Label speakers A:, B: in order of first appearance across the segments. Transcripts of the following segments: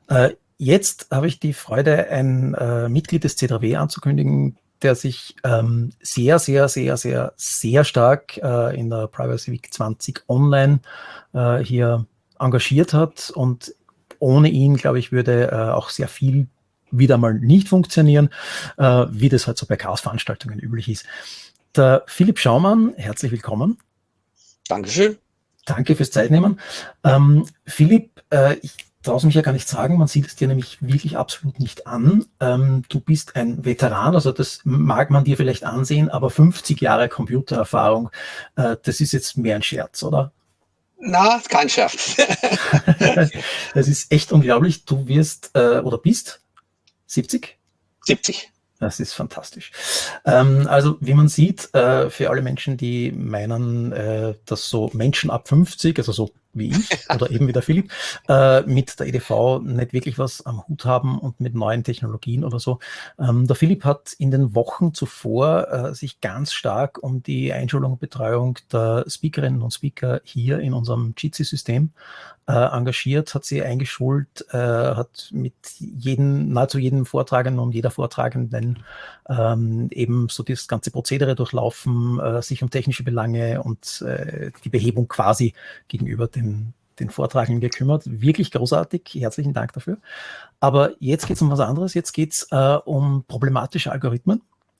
A: Jetzt habe ich die Freude, ein Mitglied des C3W anzukündigen, der sich sehr, sehr, sehr, sehr, sehr stark in der Privacy Week 20 online hier engagiert hat. Und ohne ihn, glaube ich, würde auch sehr viel wieder mal nicht funktionieren, wie das halt so bei Chaos-Veranstaltungen üblich ist. Der Philipp Schaumann, herzlich willkommen.
B: Dankeschön.
A: Danke fürs Zeitnehmen. Philipp, ich traue es mich ja gar nicht sagen, man sieht es dir nämlich wirklich absolut nicht an. Du bist ein Veteran, also das mag man dir vielleicht ansehen, aber 50 Jahre Computererfahrung, das ist jetzt mehr ein Scherz, oder?
B: Na, kein Scherz.
A: Das ist echt unglaublich. Du wirst oder bist 70?
B: 70.
A: Das ist fantastisch. Also wie man sieht, für alle Menschen, die meinen, dass so Menschen ab 50, also so wie ich oder eben wie der Philipp, mit der EDV nicht wirklich was am Hut haben und mit neuen Technologien oder so. Der Philipp hat in den Wochen zuvor sich ganz stark um die Einschulung und Betreuung der Speakerinnen und Speaker hier in unserem Jitsi-System engagiert, hat sie eingeschult, hat mit nahezu jedem Vortragenden und jeder Vortragenden eben so das ganze Prozedere durchlaufen, sich um technische Belange und die Behebung quasi gegenüber den Vortragenden gekümmert. Wirklich großartig, herzlichen Dank dafür. Aber jetzt geht es um was anderes, jetzt geht es um problematische Algorithmen.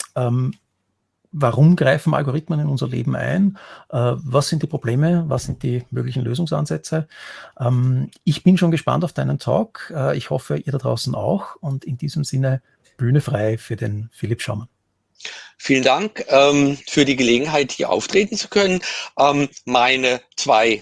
A: Warum greifen Algorithmen in unser Leben ein? Was sind die Probleme? Was sind die möglichen Lösungsansätze? Ich bin schon gespannt auf deinen Talk. Ich hoffe, ihr da draußen auch. Und in diesem Sinne, Bühne frei für den Philipp Schaumann.
B: Vielen Dank für die Gelegenheit, hier auftreten zu können. Meine zwei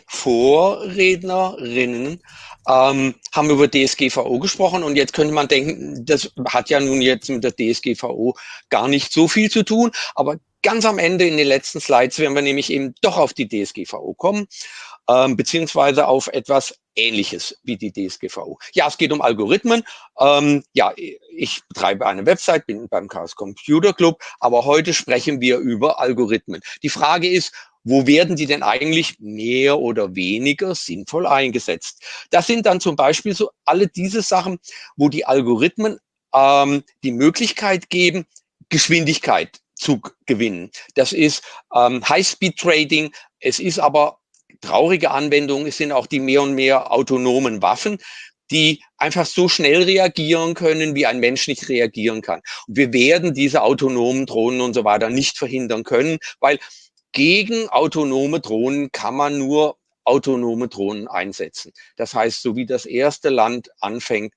B: Vorrednerinnen haben über DSGVO gesprochen und jetzt könnte man denken, das hat ja nun jetzt mit der DSGVO gar nicht so viel zu tun, aber ganz am Ende in den letzten Slides werden wir nämlich eben doch auf die DSGVO kommen, beziehungsweise auf etwas Ähnliches wie die DSGVO. Ja, es geht um Algorithmen. Ja, ich betreibe eine Website, bin beim Chaos Computer Club, aber heute sprechen wir über Algorithmen. Die Frage ist, wo werden die denn eigentlich mehr oder weniger sinnvoll eingesetzt? Das sind dann zum Beispiel so alle diese Sachen, wo die Algorithmen die Möglichkeit geben, Geschwindigkeit zu gewinnen. Das ist High-Speed-Trading. Es ist aber traurige Anwendungen. Es sind auch die mehr und mehr autonomen Waffen, die einfach so schnell reagieren können, wie ein Mensch nicht reagieren kann. Und wir werden diese autonomen Drohnen und so weiter nicht verhindern können, weil gegen autonome Drohnen kann man nur autonome Drohnen einsetzen. Das heißt, so wie das erste Land anfängt,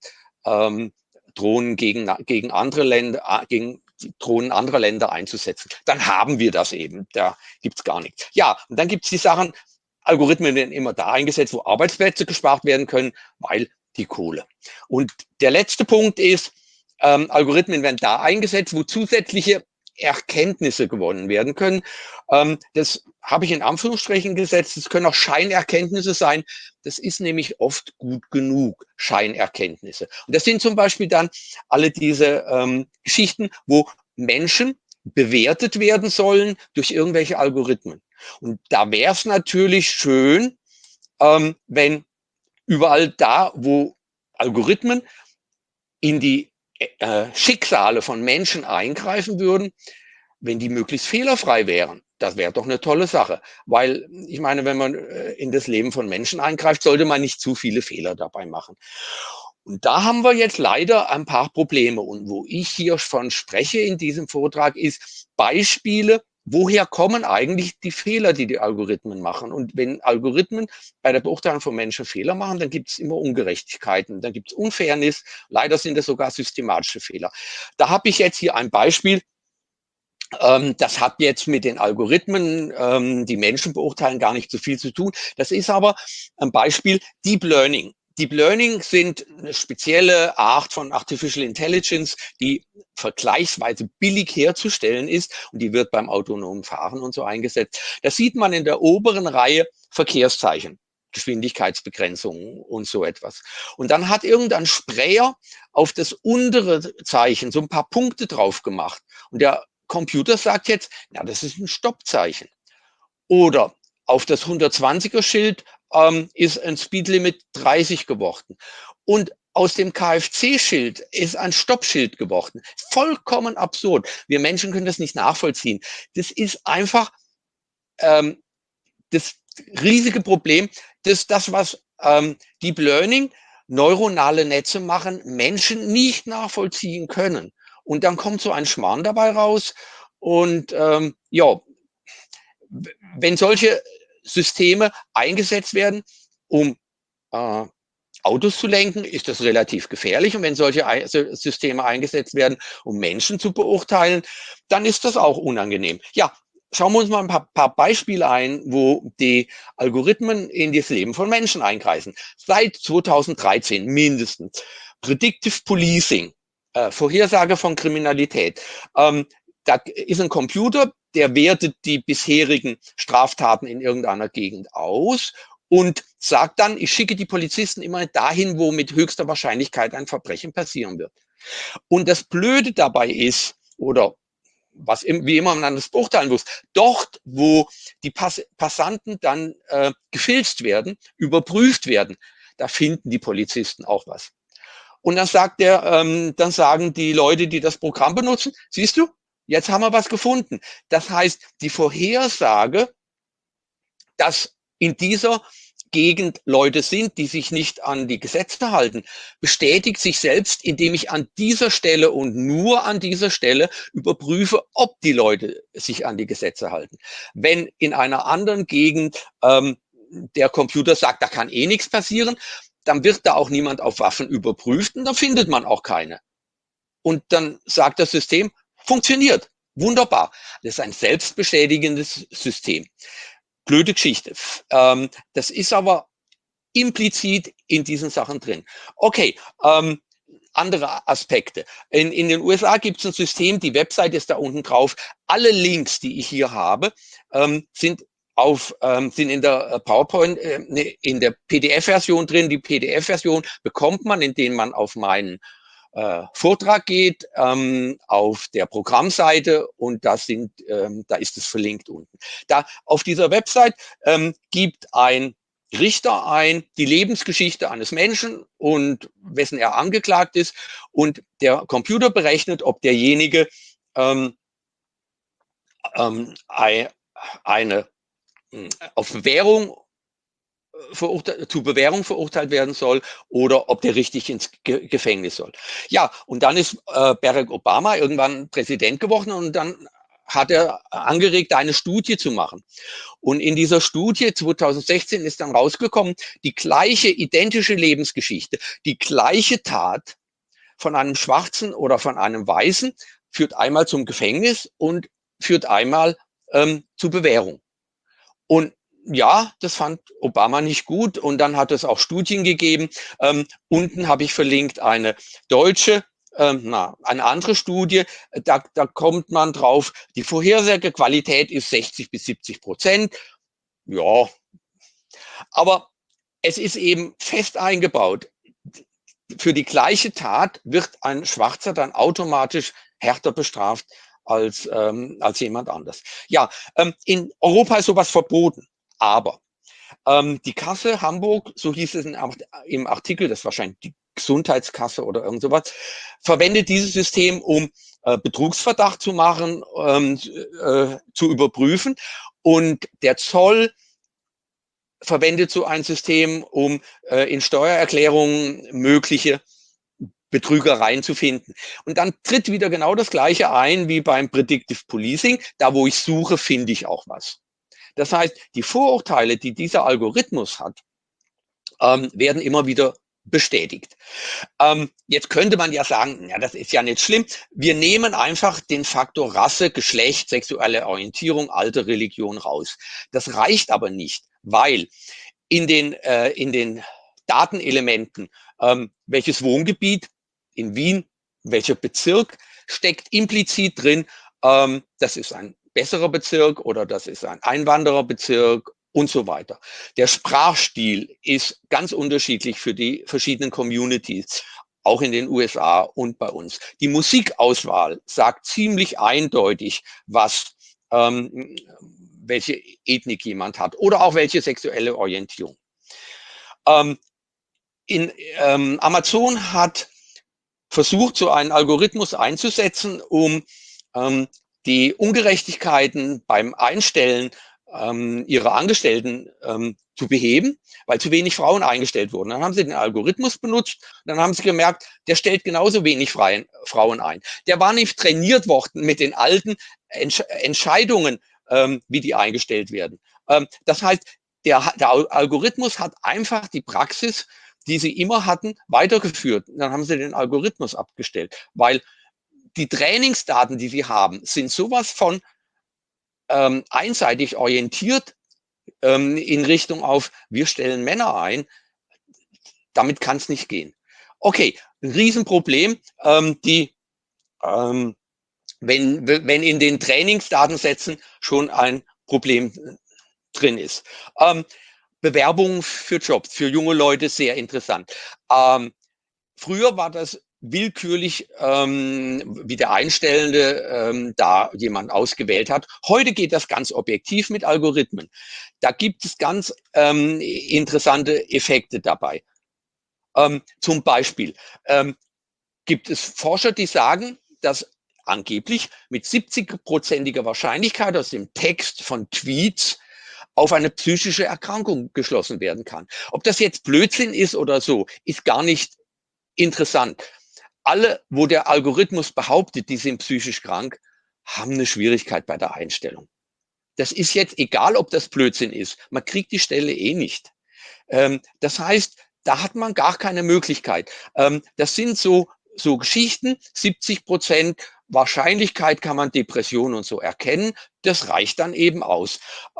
B: Drohnen gegen andere Länder, gegen Drohnen anderer Länder einzusetzen, dann haben wir das eben. Da gibt es gar nichts. Ja, und dann gibt es die Sachen, Algorithmen werden immer da eingesetzt, wo Arbeitsplätze gespart werden können, weil die Kohle. Und der letzte Punkt ist, Algorithmen werden da eingesetzt, wo zusätzliche Erkenntnisse gewonnen werden können. Das habe ich in Anführungsstrichen gesetzt. Das können auch Scheinerkenntnisse sein. Das ist nämlich oft gut genug, Scheinerkenntnisse. Und das sind zum Beispiel dann alle diese Geschichten, wo Menschen bewertet werden sollen durch irgendwelche Algorithmen. Und da wäre es natürlich schön, wenn überall da, wo Algorithmen in die Schicksale von Menschen eingreifen würden, wenn die möglichst fehlerfrei wären. Das wäre doch eine tolle Sache. Weil ich meine, wenn man in das Leben von Menschen eingreift, sollte man nicht zu viele Fehler dabei machen. Und da haben wir jetzt leider ein paar Probleme. Und wo ich hier von spreche in diesem Vortrag, ist Beispiele, woher kommen eigentlich die Fehler, die die Algorithmen machen. Und wenn Algorithmen bei der Beurteilung von Menschen Fehler machen, dann gibt es immer Ungerechtigkeiten, dann gibt es Unfairness. Leider sind es sogar systematische Fehler. Da habe ich jetzt hier ein Beispiel. Das hat jetzt mit den Algorithmen, die Menschen beurteilen, gar nicht so viel zu tun. Das ist aber ein Beispiel Deep Learning. Deep Learning sind eine spezielle Art von Artificial Intelligence, die vergleichsweise billig herzustellen ist und die wird beim autonomen Fahren und so eingesetzt. Das sieht man in der oberen Reihe Verkehrszeichen, Geschwindigkeitsbegrenzungen und so etwas. Und dann hat irgendein Sprayer auf das untere Zeichen so ein paar Punkte drauf gemacht. Und der Computer sagt jetzt, na, das ist ein Stoppzeichen. Oder auf das 120er Schild ist ein Speedlimit 30 geworden. Und aus dem KFC-Schild ist ein Stoppschild geworden. Vollkommen absurd. Wir Menschen können das nicht nachvollziehen. Das ist einfach das riesige Problem, dass das, was Deep Learning, neuronale Netze machen, Menschen nicht nachvollziehen können. Und dann kommt so ein Schmarrn dabei raus. Und ja, wenn solche Systeme eingesetzt werden, um Autos zu lenken, ist das relativ gefährlich. Und wenn solche Systeme eingesetzt werden, um Menschen zu beurteilen, dann ist das auch unangenehm. Ja, schauen wir uns mal ein paar Beispiele ein, wo die Algorithmen in das Leben von Menschen eingreifen. Seit 2013 mindestens. Predictive Policing, Vorhersage von Kriminalität. Da ist ein Computer, der wertet die bisherigen Straftaten in irgendeiner Gegend aus und sagt dann, ich schicke die Polizisten immer dahin, wo mit höchster Wahrscheinlichkeit ein Verbrechen passieren wird. Und das Blöde dabei ist, oder wie immer man das beurteilen muss, dort, wo die Passanten dann gefilzt werden, überprüft werden, da finden die Polizisten auch was. Und dann dann sagen die Leute, die das Programm benutzen, siehst du, jetzt haben wir was gefunden. Das heißt, die Vorhersage, dass in dieser Gegend Leute sind, die sich nicht an die Gesetze halten, bestätigt sich selbst, indem ich an dieser Stelle und nur an dieser Stelle überprüfe, ob die Leute sich an die Gesetze halten. Wenn in einer anderen Gegend der Computer sagt, da kann eh nichts passieren, dann wird da auch niemand auf Waffen überprüft und dann findet man auch keine. Und dann sagt das System, funktioniert, wunderbar. Das ist ein selbstbestätigendes System. Blöde Geschichte. Das ist aber implizit in diesen Sachen drin. Okay, andere Aspekte. In den USA gibt es ein System, die Website ist da unten drauf. Alle Links, die ich hier habe, sind in der PowerPoint, in der PDF-Version drin. Die PDF-Version bekommt man, indem man auf meinen Vortrag geht, auf der Programmseite und da ist es verlinkt unten. Da auf dieser Website gibt ein Richter ein die Lebensgeschichte eines Menschen und wessen er angeklagt ist und der Computer berechnet, ob derjenige eine auf Bewährung zu Bewährung verurteilt werden soll oder ob der richtig ins Gefängnis soll. Ja, und dann ist Barack Obama irgendwann Präsident geworden und dann hat er angeregt, eine Studie zu machen. Und in dieser Studie 2016 ist dann rausgekommen, die gleiche identische Lebensgeschichte, die gleiche Tat von einem Schwarzen oder von einem Weißen führt einmal zum Gefängnis und führt einmal zu Bewährung. Und ja, das fand Obama nicht gut und dann hat es auch Studien gegeben. Unten habe ich verlinkt eine deutsche, eine andere Studie. Da kommt man drauf, die Vorhersagequalität ist 60-70%. Ja, aber es ist eben fest eingebaut. Für die gleiche Tat wird ein Schwarzer dann automatisch härter bestraft als jemand anders. Ja, in Europa ist sowas verboten. Aber die Kasse Hamburg, so hieß es im Artikel, das ist wahrscheinlich die Gesundheitskasse oder irgend sowas, verwendet dieses System, um Betrugsverdacht zu machen, zu überprüfen. Und der Zoll verwendet so ein System, um in Steuererklärungen mögliche Betrügereien zu finden. Und dann tritt wieder genau das Gleiche ein wie beim Predictive Policing. Da, wo ich suche, finde ich auch was. Das heißt, die Vorurteile, die dieser Algorithmus hat, werden immer wieder bestätigt. Jetzt könnte man ja sagen, ja, das ist ja nicht schlimm. Wir nehmen einfach den Faktor Rasse, Geschlecht, sexuelle Orientierung, Alter, Religion raus. Das reicht aber nicht, weil in den Datenelementen, welches Wohngebiet in Wien, welcher Bezirk steckt implizit drin, das ist ein besserer Bezirk oder das ist ein Einwandererbezirk und so weiter. Der Sprachstil ist ganz unterschiedlich für die verschiedenen Communities, auch in den USA und bei uns. Die Musikauswahl sagt ziemlich eindeutig, welche Ethnik jemand hat oder auch welche sexuelle Orientierung. Amazon hat versucht, so einen Algorithmus einzusetzen, um die Ungerechtigkeiten beim Einstellen ihrer Angestellten zu beheben, weil zu wenig Frauen eingestellt wurden. Dann haben sie den Algorithmus benutzt, dann haben sie gemerkt, der stellt genauso wenig Frauen ein. Der war nicht trainiert worden mit den alten Entscheidungen, wie die eingestellt werden. Das heißt, der Algorithmus hat einfach die Praxis, die sie immer hatten, weitergeführt. Dann haben sie den Algorithmus abgestellt, weil die Trainingsdaten, die sie haben, sind sowas von einseitig orientiert in Richtung auf, wir stellen Männer ein. Damit kann es nicht gehen. Okay, ein Riesenproblem. Wenn in den Trainingsdatensätzen schon ein Problem drin ist. Bewerbungen für Jobs, für junge Leute sehr interessant. Früher war das willkürlich, wie der Einstellende da jemand ausgewählt hat. Heute geht das ganz objektiv mit Algorithmen. Da gibt es ganz interessante Effekte dabei. Zum Beispiel gibt es Forscher, die sagen, dass angeblich mit 70-prozentiger Wahrscheinlichkeit aus dem Text von Tweets auf eine psychische Erkrankung geschlossen werden kann. Ob das jetzt Blödsinn ist oder so, ist gar nicht interessant. Alle, wo der Algorithmus behauptet, die sind psychisch krank, haben eine Schwierigkeit bei der Einstellung. Das ist jetzt egal, ob das Blödsinn ist. Man kriegt die Stelle eh nicht. Das heißt, da hat man gar keine Möglichkeit. Das sind so Geschichten, 70% Wahrscheinlichkeit kann man Depressionen und so erkennen. Das reicht dann eben aus.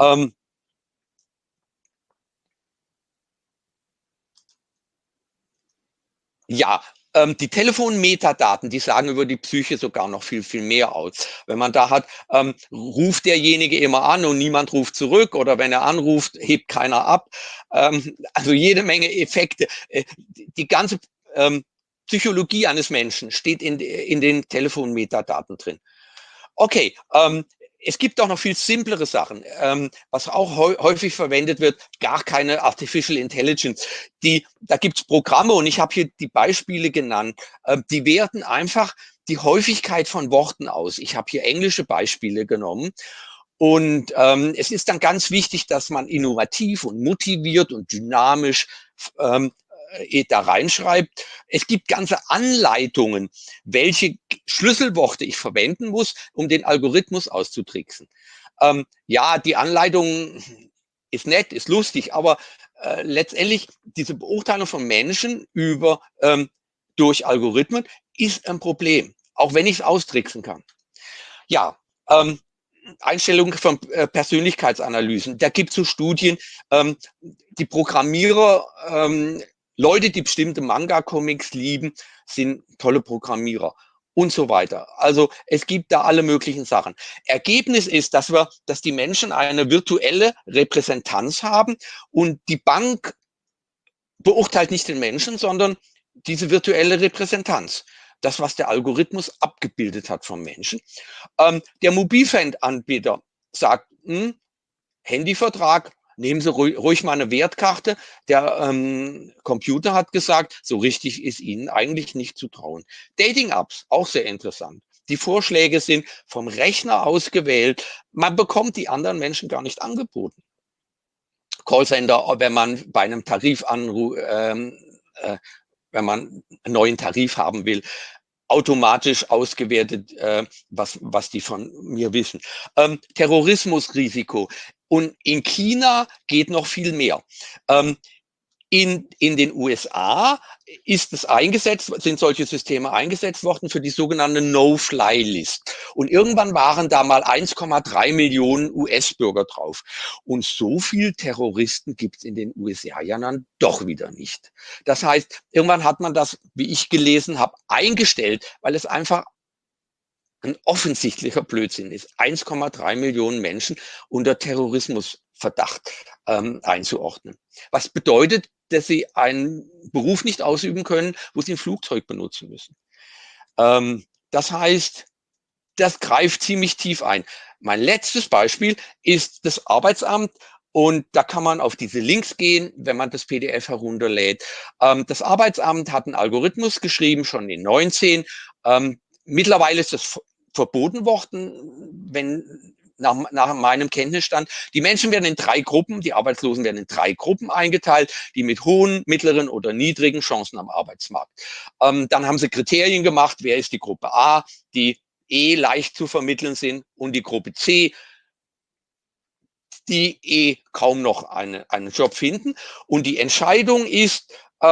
B: Ja, die Telefonmetadaten, die sagen über die Psyche sogar noch viel, viel mehr aus. Wenn man da hat, ruft derjenige immer an und niemand ruft zurück oder wenn er anruft, hebt keiner ab. Also jede Menge Effekte. Die ganze Psychologie eines Menschen steht in den Telefonmetadaten drin. Okay, es gibt auch noch viel simplere Sachen, was auch häufig verwendet wird, gar keine Artificial Intelligence. Da gibt es Programme und ich habe hier die Beispiele genannt, die werten einfach die Häufigkeit von Worten aus. Ich habe hier englische Beispiele genommen. Und es ist dann ganz wichtig, dass man innovativ und motiviert und dynamisch da reinschreibt. Es gibt ganze Anleitungen, welche Schlüsselworte ich verwenden muss, um den Algorithmus auszutricksen. Ja, die Anleitung ist nett, ist lustig, aber letztendlich diese Beurteilung von Menschen durch Algorithmen ist ein Problem, auch wenn ich es austricksen kann. Ja, Einstellung von Persönlichkeitsanalysen. Da gibt es so Studien, die Programmierer, Leute, die bestimmte Manga-Comics lieben, sind tolle Programmierer und so weiter. Also es gibt da alle möglichen Sachen. Ergebnis ist, dass die Menschen eine virtuelle Repräsentanz haben und die Bank beurteilt nicht den Menschen, sondern diese virtuelle Repräsentanz. Das, was der Algorithmus abgebildet hat vom Menschen. Der Mobilfunkanbieter sagt, Handyvertrag, nehmen Sie ruhig mal eine Wertkarte. Der Computer hat gesagt, so richtig ist Ihnen eigentlich nicht zu trauen. Dating-Apps, auch sehr interessant. Die Vorschläge sind vom Rechner ausgewählt. Man bekommt die anderen Menschen gar nicht angeboten. Callcenter, wenn man bei einem Tarif anruft, wenn man einen neuen Tarif haben will, automatisch ausgewertet, was die von mir wissen. Terrorismusrisiko. Und in China geht noch viel mehr. In den USA sind solche Systeme eingesetzt worden für die sogenannte No-Fly-List. Und irgendwann waren da mal 1,3 Millionen US-Bürger drauf. Und so viel Terroristen gibt es in den USA ja dann doch wieder nicht. Das heißt, irgendwann hat man das, wie ich gelesen habe, eingestellt, weil es einfach ein offensichtlicher Blödsinn ist. 1,3 Millionen Menschen unter Terrorismusverdacht einzuordnen. Was bedeutet, dass sie einen Beruf nicht ausüben können, wo sie ein Flugzeug benutzen müssen. Das heißt, das greift ziemlich tief ein. Mein letztes Beispiel ist das Arbeitsamt Und da kann man auf diese Links gehen, wenn man das PDF herunterlädt. Das Arbeitsamt hat einen Algorithmus geschrieben, schon in 19. Mittlerweile ist das verboten worden, nach meinem Kenntnisstand. Die Menschen werden in 3 Gruppen, die Arbeitslosen werden in 3 Gruppen eingeteilt, die mit hohen, mittleren oder niedrigen Chancen am Arbeitsmarkt. Dann haben sie Kriterien gemacht, wer ist die Gruppe A, die leicht zu vermitteln sind, und die Gruppe C, die kaum noch einen Job finden. Und die Entscheidung ist,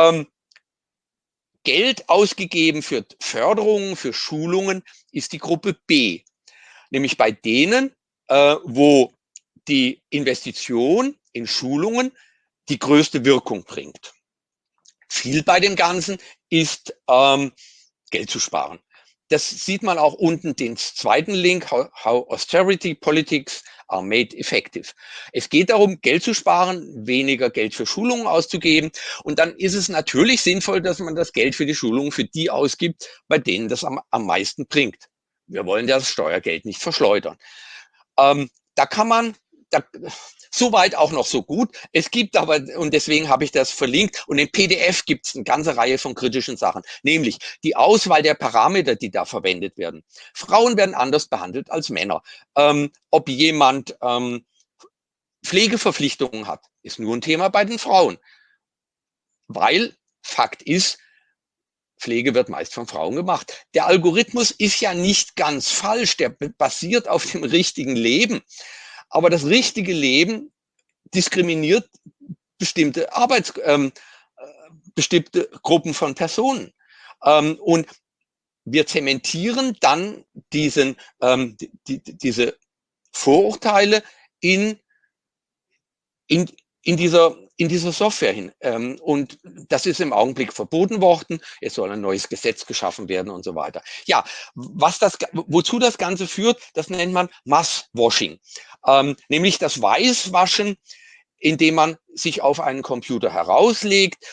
B: Geld ausgegeben für Förderungen, für Schulungen, ist die Gruppe B. Nämlich bei denen, wo die Investition in Schulungen die größte Wirkung bringt. Ziel bei dem Ganzen ist, Geld zu sparen. Das sieht man auch unten, den zweiten Link, how austerity politics are made effective. Es geht darum, Geld zu sparen, weniger Geld für Schulungen auszugeben. Und dann ist es natürlich sinnvoll, dass man das Geld für die Schulungen für die ausgibt, bei denen das am meisten bringt. Wir wollen das Steuergeld nicht verschleudern. Da kann man, soweit auch noch so gut. Es gibt aber, und deswegen habe ich das verlinkt, und im PDF gibt es eine ganze Reihe von kritischen Sachen, nämlich die Auswahl der Parameter, die da verwendet werden. Frauen werden anders behandelt als Männer. Ob jemand Pflegeverpflichtungen hat, ist nur ein Thema bei den Frauen. Weil Fakt ist, Pflege wird meist von Frauen gemacht. Der Algorithmus ist ja nicht ganz falsch, der basiert auf dem richtigen Leben. Aber das richtige Leben diskriminiert bestimmte bestimmte Gruppen von Personen. Und wir zementieren dann diese Vorurteile in dieser Software hin. Und das ist im Augenblick verboten worden. Es soll ein neues Gesetz geschaffen werden und so weiter. Ja, wozu das Ganze führt, das nennt man Masswashing. Nämlich das Weißwaschen, indem man sich auf einen Computer herauslegt.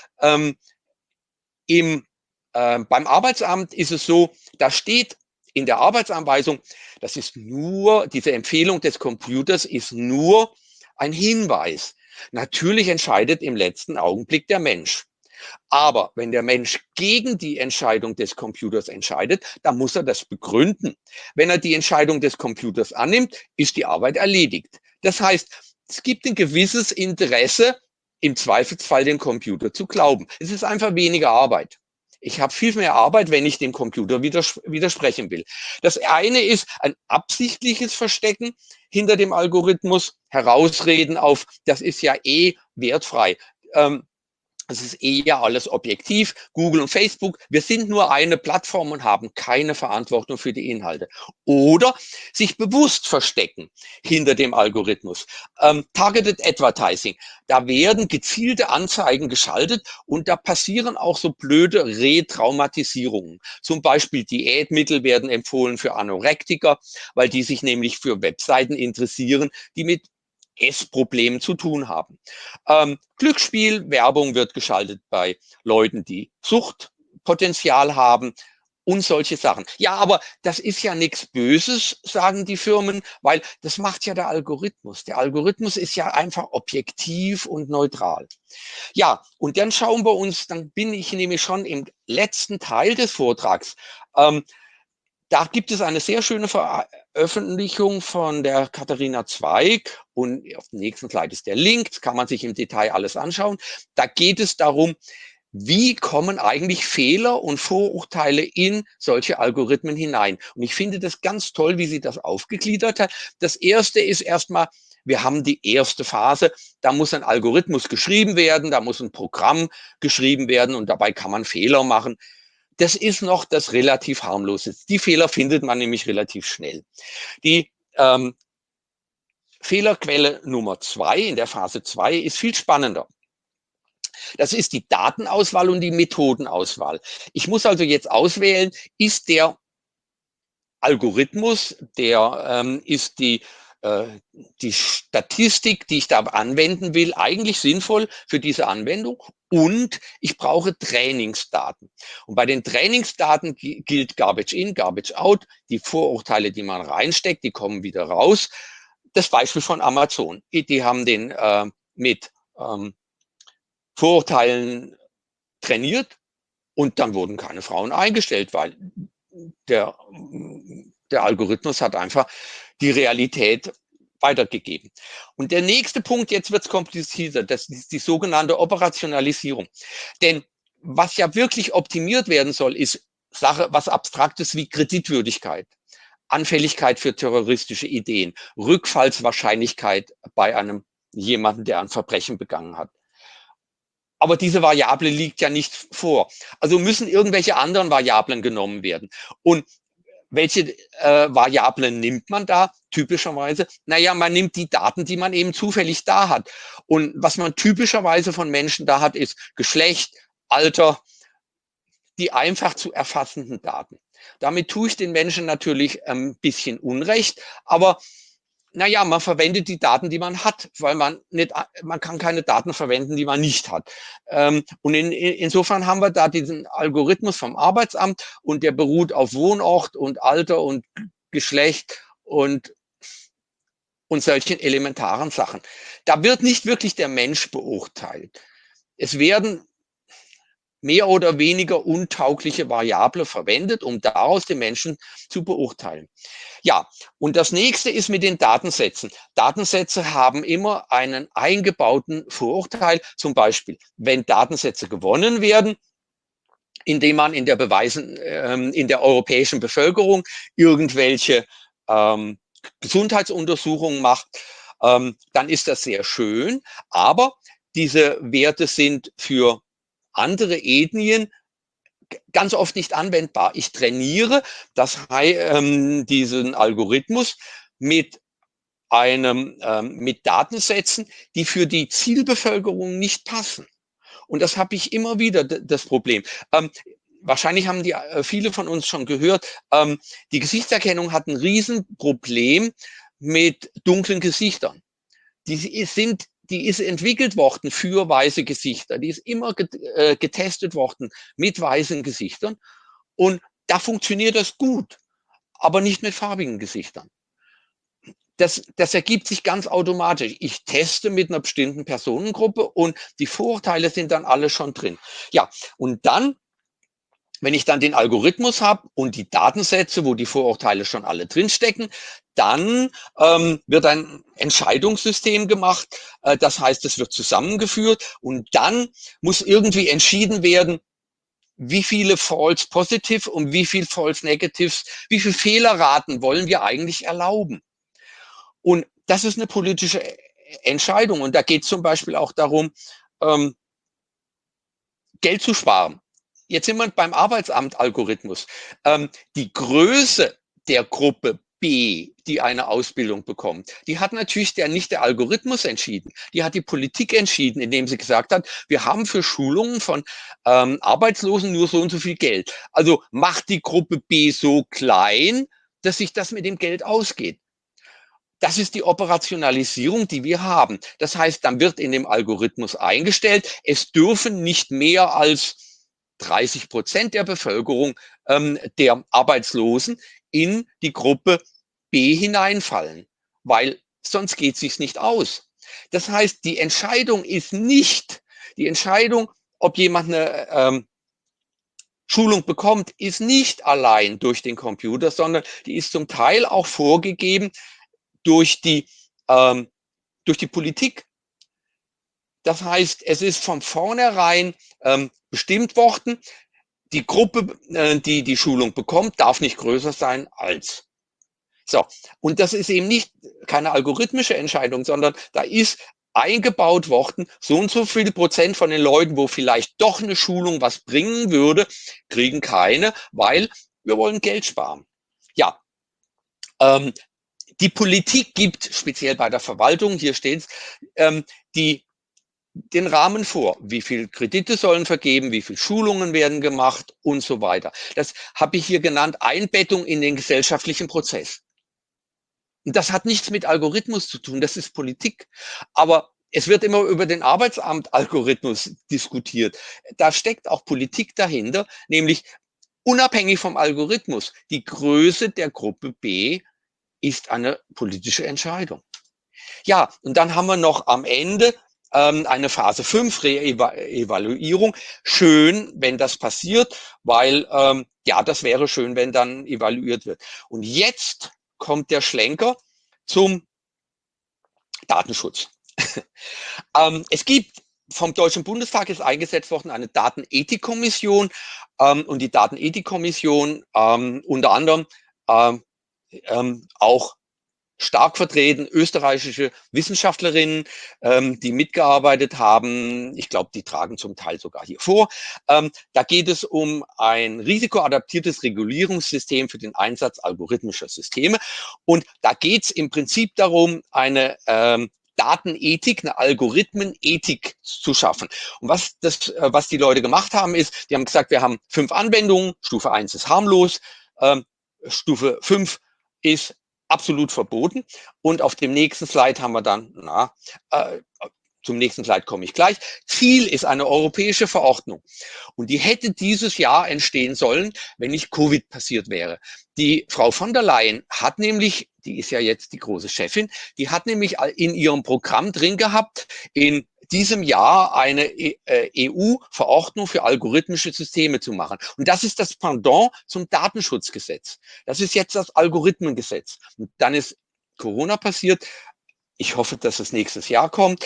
B: Beim Arbeitsamt ist es so, da steht in der Arbeitsanweisung, das ist nur, diese Empfehlung des Computers ist nur ein Hinweis. Natürlich entscheidet im letzten Augenblick der Mensch. Aber wenn der Mensch gegen die Entscheidung des Computers entscheidet, dann muss er das begründen. Wenn er die Entscheidung des Computers annimmt, ist die Arbeit erledigt. Das heißt, es gibt ein gewisses Interesse, im Zweifelsfall dem Computer zu glauben. Es ist einfach weniger Arbeit. Ich habe viel mehr Arbeit, wenn ich dem Computer widersprechen will. Das eine ist ein absichtliches Verstecken hinter dem Algorithmus, Herausreden auf, das ist ja wertfrei. Es ist ja alles objektiv. Google und Facebook, wir sind nur eine Plattform und haben keine Verantwortung für die Inhalte. Oder sich bewusst verstecken hinter dem Algorithmus. Targeted Advertising, da werden gezielte Anzeigen geschaltet und da passieren auch so blöde Retraumatisierungen. Zum Beispiel Diätmittel werden empfohlen für Anorektiker, weil die sich nämlich für Webseiten interessieren, die mit Essproblemen zu tun haben. Glücksspiel, Werbung wird geschaltet bei Leuten, die Suchtpotenzial haben und solche Sachen. Ja, aber das ist ja nichts Böses, sagen die Firmen, weil das macht ja der Algorithmus. Der Algorithmus ist ja einfach objektiv und neutral. Ja, und dann schauen wir uns, dann bin ich nämlich schon im letzten Teil des Vortrags. Da gibt es eine sehr schöne Veröffentlichung von der Katharina Zweig und auf der nächsten Slide ist der Link, das kann man sich im Detail alles anschauen. Da geht es darum, wie kommen eigentlich Fehler und Vorurteile in solche Algorithmen hinein. Und ich finde das ganz toll, wie sie das aufgegliedert hat. Das erste ist erstmal, wir haben die erste Phase, da muss ein Algorithmus geschrieben werden, da muss ein Programm geschrieben werden und dabei kann man Fehler machen. Das ist noch das relativ harmlose. Die Fehler findet man nämlich relativ schnell. Die Fehlerquelle Nummer 2 in der Phase 2 ist viel spannender. Das ist die Datenauswahl und die Methodenauswahl. Ich muss also jetzt auswählen, ist der Algorithmus, ist die Statistik, die ich da anwenden will, eigentlich sinnvoll für diese Anwendung, und ich brauche Trainingsdaten. Und bei den Trainingsdaten gilt Garbage in, Garbage out. Die Vorurteile, die man reinsteckt, die kommen wieder raus. das Beispiel von Amazon. Die haben den mit Vorurteilen trainiert und dann wurden keine Frauen eingestellt, weil der, der Algorithmus hat einfach die Realität weitergegeben. Und der nächste Punkt, jetzt wird es komplizierter, das ist die sogenannte Operationalisierung. Denn was ja wirklich optimiert werden soll, ist Sache, was Abstraktes wie Kreditwürdigkeit, Anfälligkeit für terroristische Ideen, Rückfallswahrscheinlichkeit bei einem jemanden, der ein Verbrechen begangen hat. Aber diese Variable liegt ja nicht vor. Also müssen irgendwelche anderen Variablen genommen werden. Und welche Variablen nimmt man da typischerweise? Naja, man nimmt die Daten, die man eben zufällig da hat. Und was man typischerweise von Menschen da hat, ist Geschlecht, Alter, die einfach zu erfassenden Daten. Damit tue ich den Menschen natürlich ein bisschen Unrecht, aber naja, man verwendet die Daten, die man hat, weil man kann keine Daten verwenden, die man nicht hat. Und insofern haben wir da diesen Algorithmus vom Arbeitsamt und der beruht auf Wohnort und Alter und Geschlecht und solchen elementaren Sachen. Da wird nicht wirklich der Mensch beurteilt. Es werden mehr oder weniger untaugliche Variable verwendet, um daraus den Menschen zu beurteilen. Ja, und das nächste ist mit den Datensätzen. Datensätze haben immer einen eingebauten Vorurteil. Zum Beispiel, wenn Datensätze gewonnen werden, indem man in der in der europäischen Bevölkerung irgendwelche Gesundheitsuntersuchungen macht, dann ist das sehr schön. Aber diese Werte sind für andere Ethnien ganz oft nicht anwendbar. Ich trainiere diesen Algorithmus mit mit Datensätzen, die für die Zielbevölkerung nicht passen. Und das habe ich immer wieder das Problem. Wahrscheinlich haben viele von uns schon gehört, die Gesichtserkennung hat ein Riesenproblem mit dunklen Gesichtern. Die ist entwickelt worden für weiße Gesichter. Die ist immer getestet worden mit weißen Gesichtern. Und da funktioniert das gut, aber nicht mit farbigen Gesichtern. Das ergibt sich ganz automatisch. Ich teste mit einer bestimmten Personengruppe und die Vorurteile sind dann alle schon drin. Ja, und dann, wenn ich dann den Algorithmus habe und die Datensätze, wo die Vorurteile schon alle drinstecken, dann wird ein Entscheidungssystem gemacht. Das heißt, es wird zusammengeführt und dann muss irgendwie entschieden werden, wie viele False Positive und wie viel False Negatives, wie viele Fehlerraten wollen wir eigentlich erlauben. Und das ist eine politische Entscheidung. Und da geht es zum Beispiel auch darum, Geld zu sparen. Jetzt sind wir beim Arbeitsamt-Algorithmus. Die Größe der Gruppe B, die eine Ausbildung bekommt, die hat natürlich nicht der Algorithmus entschieden. Die hat die Politik entschieden, indem sie gesagt hat, wir haben für Schulungen von Arbeitslosen nur so und so viel Geld. Also macht die Gruppe B so klein, dass sich das mit dem Geld ausgeht. Das ist die Operationalisierung, die wir haben. Das heißt, dann wird in dem Algorithmus eingestellt, es dürfen nicht mehr als 30% der Bevölkerung der Arbeitslosen in die Gruppe B hineinfallen, weil sonst geht es sich nicht aus. Das heißt, die Entscheidung ist nicht, die Entscheidung, ob jemand eine Schulung bekommt, ist nicht allein durch den Computer, sondern die ist zum Teil auch vorgegeben durch die Politik. Das heißt, es ist von vornherein bestimmt worden, die Gruppe, die die Schulung bekommt, darf nicht größer sein als. So, und das ist eben nicht keine algorithmische Entscheidung, sondern da ist eingebaut worden, so und so viel Prozent von den Leuten, wo vielleicht doch eine Schulung was bringen würde, kriegen keine, weil wir wollen Geld sparen. Ja, die Politik gibt, speziell bei der Verwaltung, hier steht es, den Rahmen vor. Wie viel Kredite sollen vergeben, wie viel Schulungen werden gemacht und so weiter. Das habe ich hier genannt, Einbettung in den gesellschaftlichen Prozess. Und das hat nichts mit Algorithmus zu tun, das ist Politik. Aber es wird immer über den Arbeitsamt-Algorithmus diskutiert. Da steckt auch Politik dahinter, nämlich unabhängig vom Algorithmus. Die Größe der Gruppe B ist eine politische Entscheidung. Ja, und dann haben wir noch am Ende eine Phase 5 Re-Evaluierung. Schön, wenn das passiert, weil ja, das wäre schön, wenn dann evaluiert wird. Und jetzt kommt der Schlenker zum Datenschutz. Es gibt vom Deutschen Bundestag ist eingesetzt worden eine Datenethikkommission und die Datenethikkommission unter anderem auch stark vertreten österreichische Wissenschaftlerinnen, die mitgearbeitet haben. Ich glaube, die tragen zum Teil sogar hier vor. Da geht es um ein risikoadaptiertes Regulierungssystem für den Einsatz algorithmischer Systeme. Und da geht es im Prinzip darum, eine Datenethik, eine Algorithmenethik zu schaffen. Und was die Leute gemacht haben, ist, die haben gesagt, wir haben 5 Anwendungen. Stufe 1 ist harmlos. Stufe 5 ist absolut verboten. Und auf dem nächsten Slide haben wir dann, zum nächsten Slide komme ich gleich. Ziel ist eine europäische Verordnung. Und die hätte dieses Jahr entstehen sollen, wenn nicht Covid passiert wäre. Die Frau von der Leyen hat nämlich, die ist ja jetzt die große Chefin, die hat nämlich in ihrem Programm drin gehabt, in diesem Jahr eine EU-Verordnung für algorithmische Systeme zu machen. Und das ist das Pendant zum Datenschutzgesetz. Das ist jetzt das Algorithmengesetz. Und dann ist Corona passiert. Ich hoffe, dass es nächstes Jahr kommt.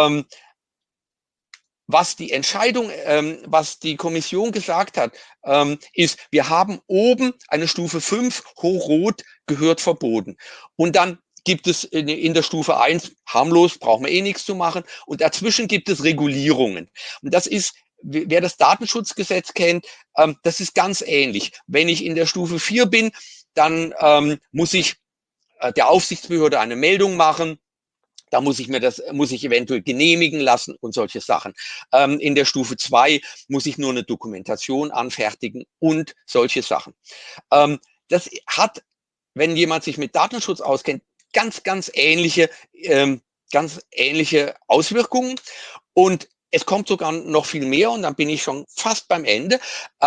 B: Was die Entscheidung, was die Kommission gesagt hat, ist, wir haben oben eine Stufe 5, hochrot, gehört verboten. Und dann gibt es in der Stufe 1, harmlos, brauchen wir eh nichts zu machen. Und dazwischen gibt es Regulierungen. Und das ist, wer das Datenschutzgesetz kennt, das ist ganz ähnlich. Wenn ich in der Stufe 4 bin, dann muss ich der Aufsichtsbehörde eine Meldung machen. Da muss ich eventuell genehmigen lassen und solche Sachen. In der Stufe 2 muss ich nur eine Dokumentation anfertigen und solche Sachen. Das hat, wenn jemand sich mit Datenschutz auskennt, ganz ähnliche Auswirkungen. Und es kommt sogar noch viel mehr und dann bin ich schon fast beim Ende.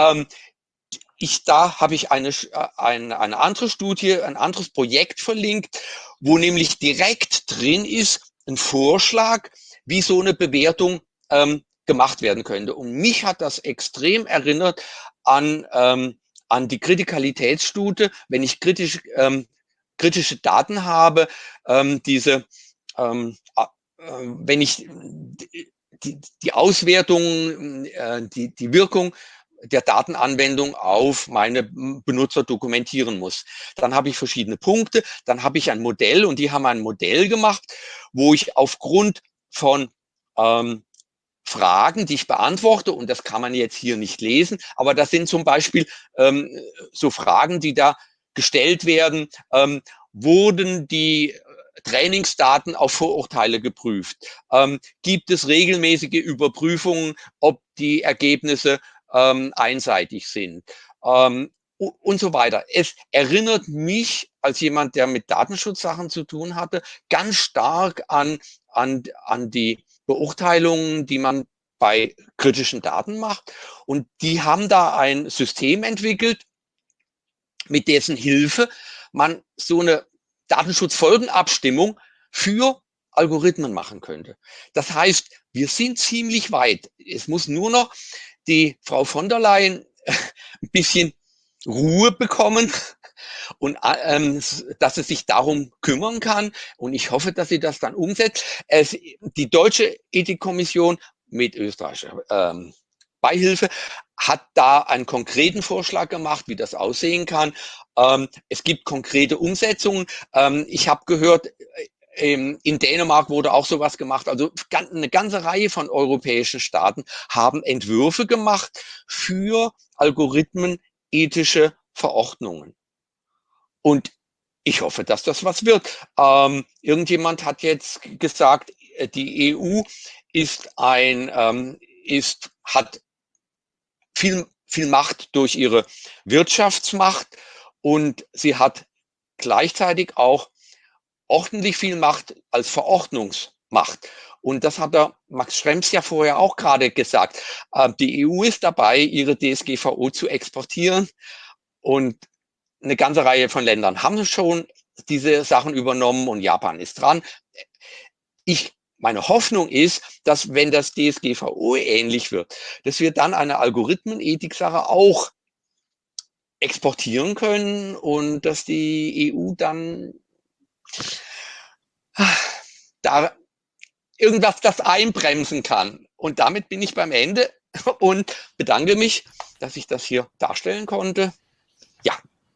B: Da habe ich eine andere Studie, ein anderes Projekt verlinkt, wo nämlich direkt drin ist ein Vorschlag, wie so eine Bewertung gemacht werden könnte. Und mich hat das extrem erinnert an die Kritikalitätsstudie, wenn ich kritische Daten habe, wenn ich die Auswertung, die Wirkung der Datenanwendung auf meine Benutzer dokumentieren muss. Dann habe ich verschiedene Punkte, dann habe ich ein Modell und die haben ein Modell gemacht, wo ich aufgrund von Fragen, die ich beantworte, und das kann man jetzt hier nicht lesen, aber das sind zum Beispiel so Fragen, die da gestellt werden, wurden die Trainingsdaten auf Vorurteile geprüft? Gibt es regelmäßige Überprüfungen, ob die Ergebnisse einseitig sind und so weiter. Es erinnert mich als jemand, der mit Datenschutzsachen zu tun hatte, ganz stark an die Beurteilungen, die man bei kritischen Daten macht. Und die haben da ein System entwickelt, mit dessen Hilfe man so eine Datenschutzfolgenabstimmung für Algorithmen machen könnte. Das heißt, wir sind ziemlich weit. Es muss nur noch die Frau von der Leyen ein bisschen Ruhe bekommen und dass sie sich darum kümmern kann. Und ich hoffe, dass sie das dann umsetzt. Die deutsche Ethikkommission mit österreichischer Beihilfe hat da einen konkreten Vorschlag gemacht, wie das aussehen kann. Es gibt konkrete Umsetzungen. Ich habe gehört, in Dänemark wurde auch sowas gemacht. Also eine ganze Reihe von europäischen Staaten haben Entwürfe gemacht für algorithmenethische Verordnungen. Und ich hoffe, dass das was wird. Irgendjemand hat jetzt gesagt, die EU hat viel Macht durch ihre Wirtschaftsmacht und sie hat gleichzeitig auch ordentlich viel Macht als Verordnungsmacht. Und das hat der Max Schrems ja vorher auch gerade gesagt. Die EU ist dabei, ihre DSGVO zu exportieren und eine ganze Reihe von Ländern haben schon diese Sachen übernommen und Japan ist dran. Meine Hoffnung ist, dass wenn das DSGVO ähnlich wird, dass wir dann eine Algorithmenethik-Sache auch exportieren können und dass die EU dann da irgendwas das einbremsen kann. Und damit bin ich beim Ende und bedanke mich, dass ich das hier darstellen konnte. Ja.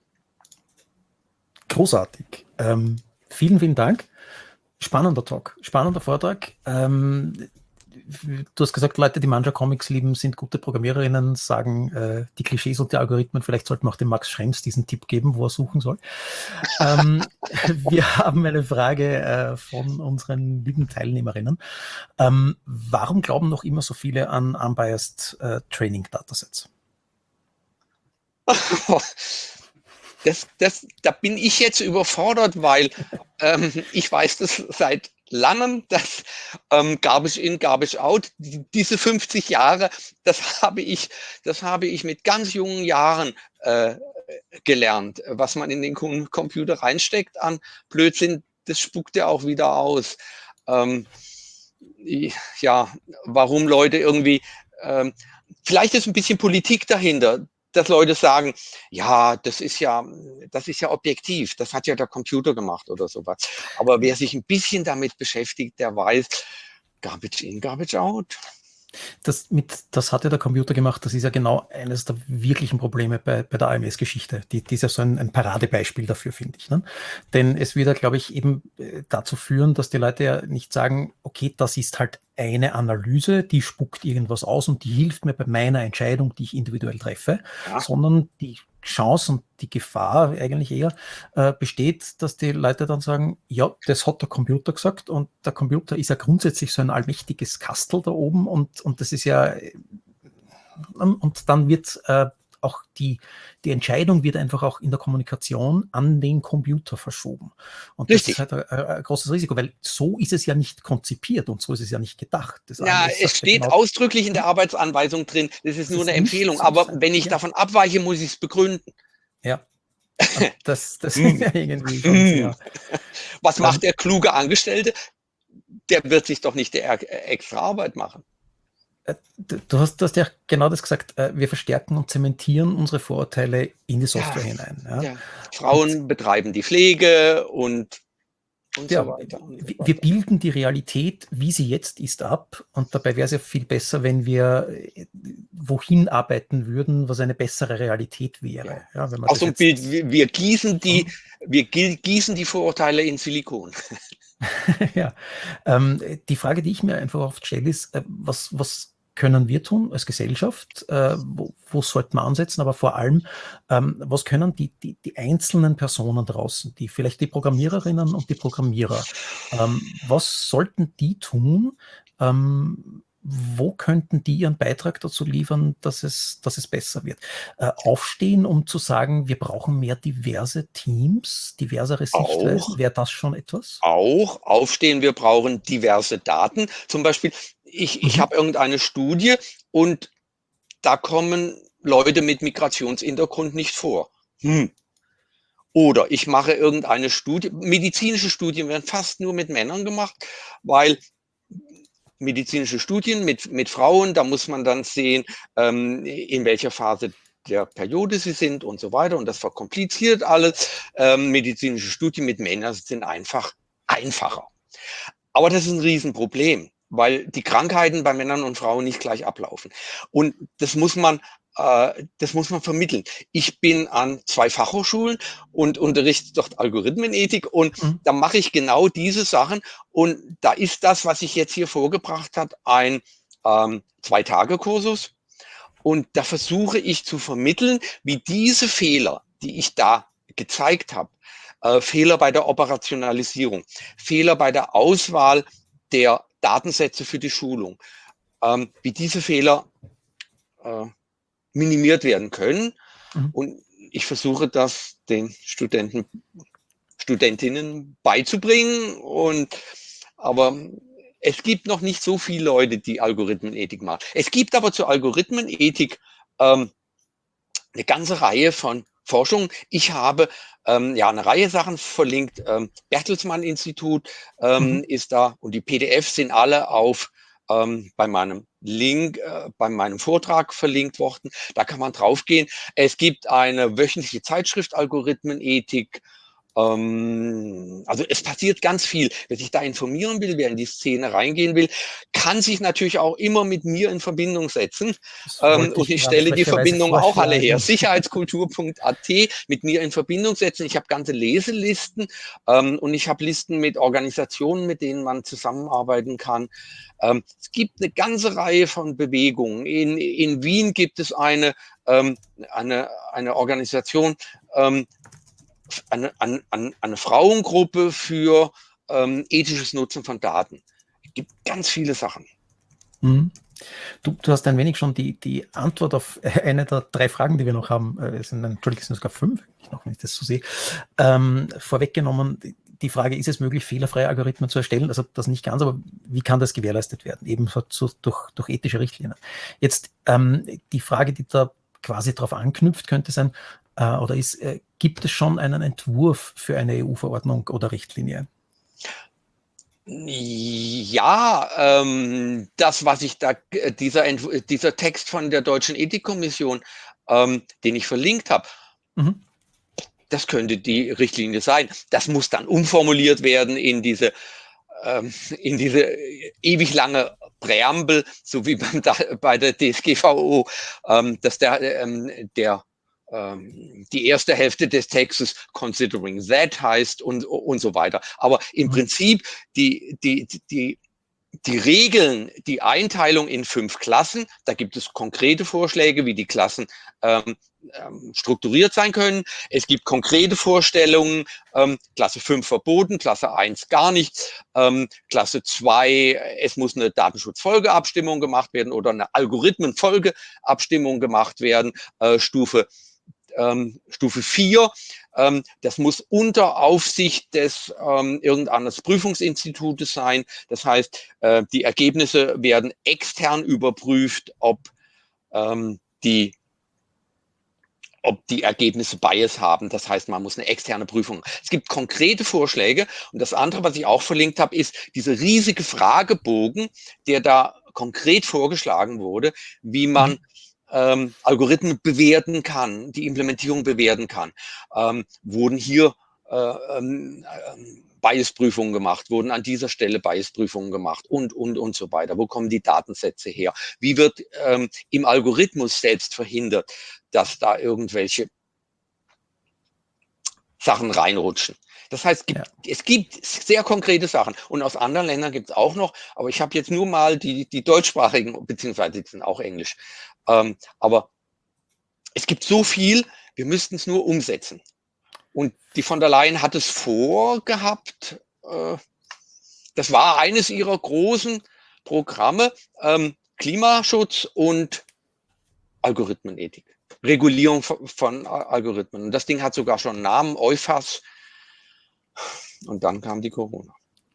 A: Großartig. Vielen, vielen Dank. Spannender Talk, spannender Vortrag. Du hast gesagt, Leute, die Manga Comics lieben, sind gute Programmiererinnen, sagen die Klischees und die Algorithmen. Vielleicht sollten wir auch dem Max Schrems diesen Tipp geben, wo er suchen soll. Wir haben eine Frage von unseren lieben Teilnehmerinnen. Warum glauben noch immer so viele an Unbiased Training Datasets?
B: Da bin ich jetzt überfordert, weil ich weiß das seit langem, dass Garbage in, Garbage out, diese 50 Jahre, das habe ich mit ganz jungen Jahren gelernt. Was man in den Computer reinsteckt an Blödsinn, das spuckt er auch wieder aus. Ja, warum Leute irgendwie, vielleicht ist ein bisschen Politik dahinter, dass Leute sagen, ja, das ist ja objektiv, das hat ja der Computer gemacht oder sowas. Aber wer sich ein bisschen damit beschäftigt, der weiß, Garbage in, Garbage out.
A: Das hat ja der Computer gemacht, das ist ja genau eines der wirklichen Probleme bei der AMS-Geschichte. Die ist ja so ein Paradebeispiel dafür, finde ich. Ne? Denn es wird ja, glaube ich, eben dazu führen, dass die Leute ja nicht sagen, okay, das ist halt eine Analyse, die spuckt irgendwas aus und die hilft mir bei meiner Entscheidung, die ich individuell treffe, sondern die Chance und die Gefahr eigentlich eher besteht, dass die Leute dann sagen, ja, das hat der Computer gesagt und der Computer ist ja grundsätzlich so ein allmächtiges Kastel da oben und das ist ja, und dann wird auch die Entscheidung wird einfach auch in der Kommunikation an den Computer verschoben. Und das ist halt ein großes Risiko, weil so ist es ja nicht konzipiert und so ist es ja nicht gedacht.
B: Ja, es steht genau ausdrücklich in der Arbeitsanweisung drin, das ist nur eine Empfehlung, aber wenn ich davon abweiche, muss ich es begründen.
A: Ja. Das ist ja irgendwie schon sehr.
B: Was macht der kluge Angestellte? Der wird sich doch nicht extra Arbeit machen.
A: Du hast ja genau das gesagt, wir verstärken und zementieren unsere Vorurteile in die Software hinein. Ja.
B: Ja. Frauen betreiben die Pflege und so weiter.
A: Wir bilden die Realität, wie sie jetzt ist, ab und dabei wäre es ja viel besser, wenn wir wohin arbeiten würden, was eine bessere Realität wäre. Ja, wenn man
B: auch so ein Bild, wir gießen die Vorurteile in Silikon.
A: Ja, die Frage, die ich mir einfach oft stelle, ist, was können wir tun als Gesellschaft? Wo sollten wir ansetzen? Aber vor allem, was können die einzelnen Personen draußen, vielleicht die Programmiererinnen und die Programmierer, was sollten die tun? Wo könnten die ihren Beitrag dazu liefern, dass es besser wird? Aufstehen, um zu sagen, wir brauchen mehr diverse Teams, diversere Sichtweisen. Wäre das schon etwas?
B: Auch aufstehen, wir brauchen diverse Daten. Zum Beispiel, ich habe irgendeine Studie und da kommen Leute mit Migrationshintergrund nicht vor. Oder ich mache irgendeine Studie, medizinische Studien werden fast nur mit Männern gemacht, weil medizinische Studien mit Frauen, da muss man dann sehen, in welcher Phase der Periode sie sind und so weiter. Und das verkompliziert alles. Medizinische Studien mit Männern sind einfacher. Aber das ist ein Riesenproblem, weil die Krankheiten bei Männern und Frauen nicht gleich ablaufen. Und das muss man vermitteln. Ich bin an 2 Fachhochschulen und unterrichte dort Algorithmenethik und da mache ich genau diese Sachen. Und da ist das, was ich jetzt hier vorgebracht habe, ein 2-Tage-Kursus. Und da versuche ich zu vermitteln, wie diese Fehler, die ich da gezeigt habe, Fehler bei der Operationalisierung, Fehler bei der Auswahl der Datensätze für die Schulung, wie diese Fehler minimiert werden können. Und ich versuche das den Studentinnen beizubringen. Aber es gibt noch nicht so viele Leute, die Algorithmenethik machen. Es gibt aber zur Algorithmenethik eine ganze Reihe von Forschung. Ich habe ja eine Reihe Sachen verlinkt. Bertelsmann-Institut ist da und die PDFs sind alle auf bei meinem Link, bei meinem Vortrag verlinkt worden. Da kann man draufgehen. Es gibt eine wöchentliche Zeitschrift Algorithmenethik. Also es passiert ganz viel. Wer sich da informieren will, wer in die Szene reingehen will, kann sich natürlich auch immer mit mir in Verbindung setzen.
A: Das wollte
B: Und
A: ich
B: ich
A: gerade
B: stelle die
A: frecherweise
B: Verbindung auch alle her.
A: vorschlagen.
B: Sicherheitskultur.at mit mir in Verbindung setzen. Ich habe ganze Leselisten und ich habe Listen mit Organisationen, mit denen man zusammenarbeiten kann. Es gibt eine ganze Reihe von Bewegungen. In Wien gibt es eine Organisation, eine Frauengruppe für ethisches Nutzen von Daten. Es gibt ganz viele Sachen.
A: Mhm. Du hast ein wenig schon die Antwort auf eine der 3 Fragen, die wir noch haben, Entschuldigung, es sind sogar 5, wenn ich das so sehe, vorweggenommen. Die Frage, ist es möglich, fehlerfreie Algorithmen zu erstellen? Also das nicht ganz, aber wie kann das gewährleistet werden? Eben durch ethische Richtlinien. Jetzt die Frage, die da quasi darauf anknüpft, könnte sein, oder ist, gibt es schon einen Entwurf für eine EU-Verordnung oder Richtlinie?
B: Ja, das, was ich da, dieser Text von der Deutschen Ethikkommission, den ich verlinkt habe, das könnte die Richtlinie sein. Das muss dann umformuliert werden in diese ewig lange Präambel, so wie bei der DSGVO, dass die erste Hälfte des Textes considering that heißt und so weiter. Aber im Prinzip die Regeln, die Einteilung in 5 Klassen, da gibt es konkrete Vorschläge, wie die Klassen strukturiert sein können. Es gibt konkrete Vorstellungen, Klasse 5 verboten, Klasse 1 gar nicht, Klasse 2, es muss eine Datenschutzfolgeabstimmung gemacht werden oder eine Algorithmenfolgeabstimmung gemacht werden, Stufe 4, das muss unter Aufsicht des irgendeines Prüfungsinstitutes sein. Das heißt, die Ergebnisse werden extern überprüft, ob die Ergebnisse Bias haben. Das heißt, man muss eine externe Prüfung. Es gibt konkrete Vorschläge. Und das andere, was ich auch verlinkt habe, ist dieser riesige Fragebogen, der da konkret vorgeschlagen wurde, wie man Algorithmen bewerten kann, die Implementierung bewerten kann. Wurden hier Bias-Prüfungen gemacht, wurden an dieser Stelle Bias-Prüfungen gemacht und so weiter. Wo kommen die Datensätze her? Wie wird im Algorithmus selbst verhindert, dass da irgendwelche Sachen reinrutschen? Das heißt, es gibt sehr konkrete Sachen. Und aus anderen Ländern gibt es auch noch, aber ich habe jetzt nur mal die deutschsprachigen, beziehungsweise die sind auch Englisch. Aber es gibt so viel, wir müssten es nur umsetzen. Und die von der Leyen hat es vorgehabt. Das war eines ihrer großen Programme, Klimaschutz und Algorithmenethik. Regulierung von Algorithmen. Und das Ding hat sogar schon einen Namen, EUFAS. Und dann kam die Corona.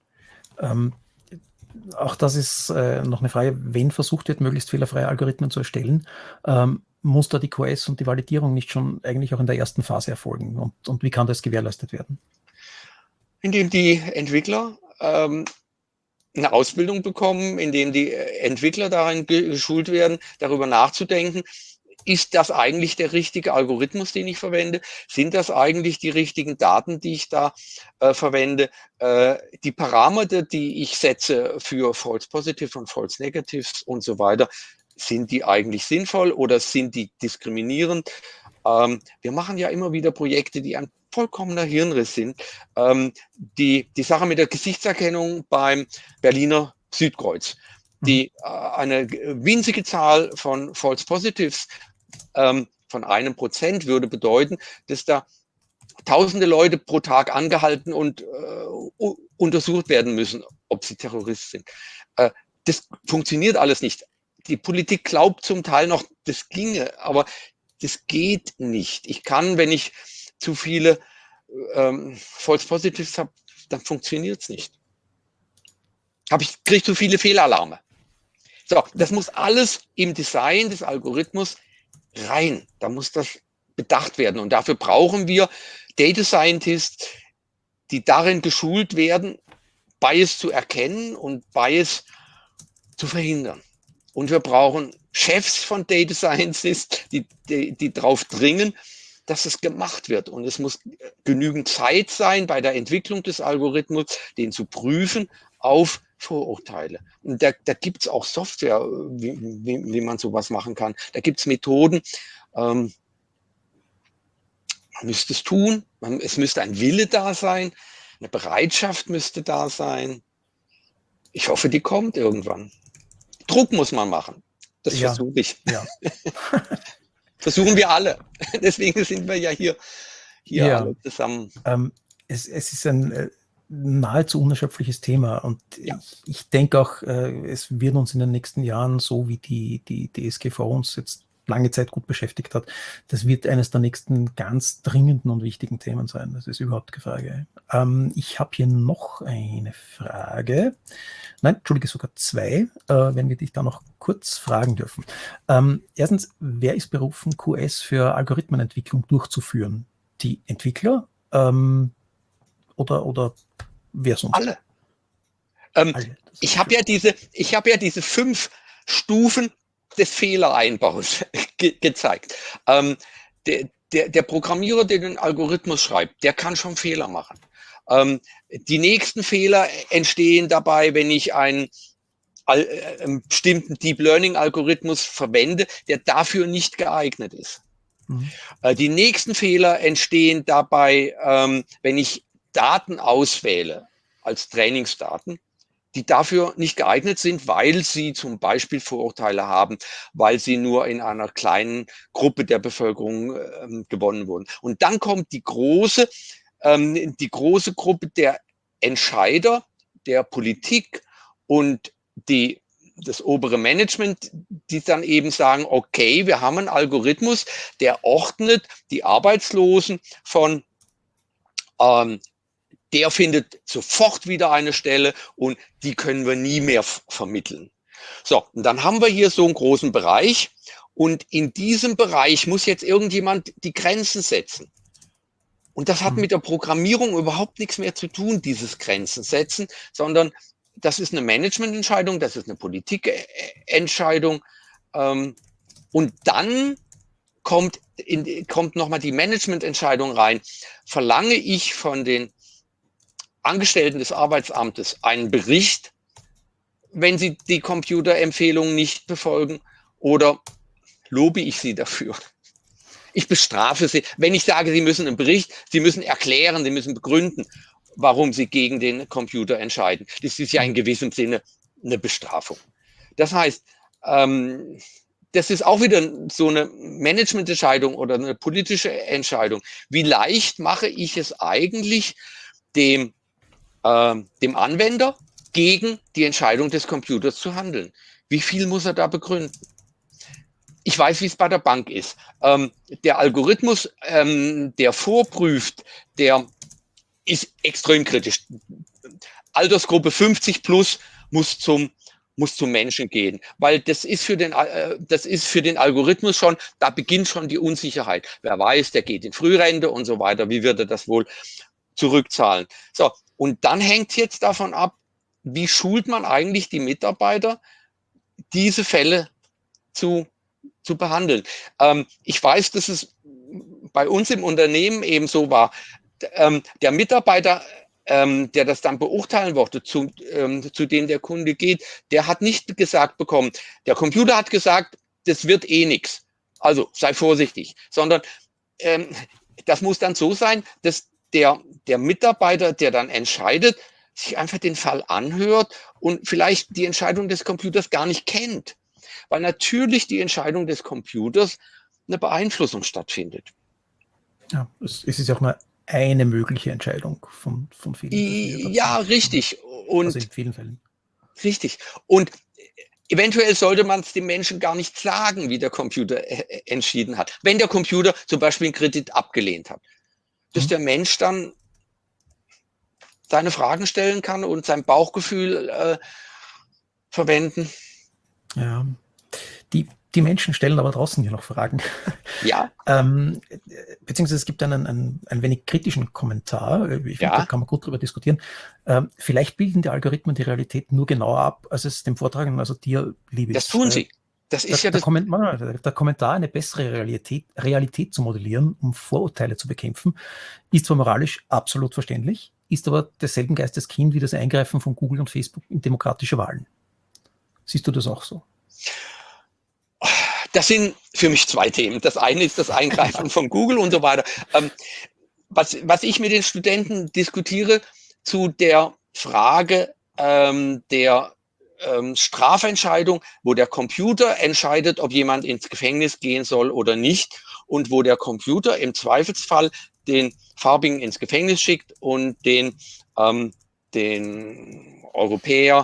A: Auch das ist noch eine Frage, wenn versucht wird, möglichst fehlerfreie Algorithmen zu erstellen, muss da die QS und die Validierung nicht schon eigentlich auch in der ersten Phase erfolgen? Und wie kann das gewährleistet werden?
B: Indem die Entwickler eine Ausbildung bekommen, indem die Entwickler darin geschult werden, darüber nachzudenken, ist das eigentlich der richtige Algorithmus, den ich verwende? Sind das eigentlich die richtigen Daten, die ich da verwende? Die Parameter, die ich setze für False Positive und False Negatives und so weiter, sind die eigentlich sinnvoll oder sind die diskriminierend? Wir machen ja immer wieder Projekte, die ein vollkommener Hirnriss sind. Die Sache mit der Gesichtserkennung beim Berliner Südkreuz, die eine winzige Zahl von False Positives von 1% würde bedeuten, dass da tausende Leute pro Tag angehalten und untersucht werden müssen, ob sie Terrorist sind. Das funktioniert alles nicht. Die Politik glaubt zum Teil noch, das ginge, aber das geht nicht. Ich kann, wenn ich zu viele False Positives habe, dann funktioniert es nicht. Kriege zu viele Fehlalarme. So, das muss alles im Design des Algorithmus rein. Da muss das bedacht werden. Und dafür brauchen wir Data Scientists, die darin geschult werden, Bias zu erkennen und Bias zu verhindern. Und wir brauchen Chefs von Data Scientists, die darauf dringen, dass es gemacht wird. Und es muss genügend Zeit sein bei der Entwicklung des Algorithmus, den zu prüfen auf Vorurteile. Und da gibt es auch Software, wie man sowas machen kann. Da gibt es Methoden. Man müsste es tun. Es müsste ein Wille da sein. Eine Bereitschaft müsste da sein. Ich hoffe, die kommt irgendwann. Druck muss man machen. Das versuche ich.
A: Ja.
B: Versuchen wir alle. Deswegen sind wir ja hier alle zusammen.
A: Es ist ein nahezu unerschöpfliches Thema und ich denke auch, es wird uns in den nächsten Jahren, so wie die DSGVO uns jetzt lange Zeit gut beschäftigt hat, das wird eines der nächsten ganz dringenden und wichtigen Themen sein. Das ist überhaupt keine Frage. Ich habe hier noch eine Frage. Nein, entschuldige, sogar zwei, wenn wir dich da noch kurz fragen dürfen. Erstens, wer ist berufen, QS für Algorithmenentwicklung durchzuführen? Die Entwickler oder wer sonst?
B: Alle. Ich habe ja diese 5 Stufen des Fehlereinbaus gezeigt. Der Programmierer, der den Algorithmus schreibt, der kann schon Fehler machen. Die nächsten Fehler entstehen dabei, wenn ich einen bestimmten Deep Learning Algorithmus verwende, der dafür nicht geeignet ist. Die nächsten Fehler entstehen dabei, wenn ich Daten auswähle als Trainingsdaten, die dafür nicht geeignet sind, weil sie zum Beispiel Vorurteile haben, weil sie nur in einer kleinen Gruppe der Bevölkerung gewonnen wurden. Und dann kommt die große Gruppe der Entscheider, der Politik und das obere Management, die dann eben sagen, okay, wir haben einen Algorithmus, der ordnet die Arbeitslosen von der findet sofort wieder eine Stelle und die können wir nie mehr vermitteln. So, und dann haben wir hier so einen großen Bereich und in diesem Bereich muss jetzt irgendjemand die Grenzen setzen. Und das hat mit der Programmierung überhaupt nichts mehr zu tun, dieses Grenzen setzen, sondern das ist eine Managemententscheidung, das ist eine Politikentscheidung. Und dann kommt nochmal die Managemententscheidung rein. Verlange ich von den Angestellten des Arbeitsamtes einen Bericht, wenn sie die Computerempfehlungen nicht befolgen, oder lobe ich sie dafür? Ich bestrafe sie. Wenn ich sage, sie müssen einen Bericht, sie müssen erklären, sie müssen begründen, warum sie gegen den Computer entscheiden. Das ist ja in gewissem Sinne eine Bestrafung. Das heißt, das ist auch wieder so eine Managemententscheidung oder eine politische Entscheidung. Wie leicht mache ich es eigentlich, dem Anwender gegen die Entscheidung des Computers zu handeln? Wie viel muss er da begründen? Ich weiß, wie es bei der Bank ist. Der Algorithmus, der vorprüft, der ist extrem kritisch. Altersgruppe 50 plus muss zum Menschen gehen, weil das ist für den Algorithmus schon, da beginnt schon die Unsicherheit. Wer weiß, der geht in Frührente und so weiter. Wie wird er das wohl zurückzahlen? So, und dann hängt es jetzt davon ab, wie schult man eigentlich die Mitarbeiter, diese Fälle zu behandeln. Ich weiß, dass es bei uns im Unternehmen eben so war. Der Mitarbeiter, der das dann beurteilen wollte, zu dem der Kunde geht, der hat nicht gesagt bekommen, der Computer hat gesagt, das wird eh nichts. Also sei vorsichtig. Sondern das muss dann so sein, dass der Mitarbeiter, der dann entscheidet, sich einfach den Fall anhört und vielleicht die Entscheidung des Computers gar nicht kennt. Weil natürlich die Entscheidung des Computers eine Beeinflussung stattfindet.
A: Ja, es ist ja auch nur eine mögliche Entscheidung von vielen.
B: Ja, richtig. Und
A: also in vielen Fällen.
B: Richtig. Und eventuell sollte man es dem Menschen gar nicht sagen, wie der Computer entschieden hat. Wenn der Computer zum Beispiel einen Kredit abgelehnt hat, dass der Mensch dann seine Fragen stellen kann und sein Bauchgefühl verwenden.
A: Ja. Die Menschen stellen aber draußen hier noch Fragen.
B: Ja,
A: Beziehungsweise es gibt einen ein wenig kritischen Kommentar. Ich finde, da
B: ja,
A: kann man gut drüber diskutieren. Vielleicht bilden die Algorithmen die Realität nur genauer ab, als es dem Vortragenden, also dir, lieb
B: das
A: ist.
B: tun sie. Das ist ja das.
A: Der Kommentar, eine bessere Realität zu modellieren, um Vorurteile zu bekämpfen, ist zwar moralisch absolut verständlich, ist aber desselben Geisteskind wie das Eingreifen von Google und Facebook in demokratische Wahlen. Siehst du das auch so?
B: Das sind für mich zwei Themen. Das eine ist das Eingreifen von Google und so weiter. Was ich mit den Studenten diskutiere zu der Frage der Strafentscheidung, wo der Computer entscheidet, ob jemand ins Gefängnis gehen soll oder nicht und wo der Computer im Zweifelsfall den Farbigen ins Gefängnis schickt und den Europäer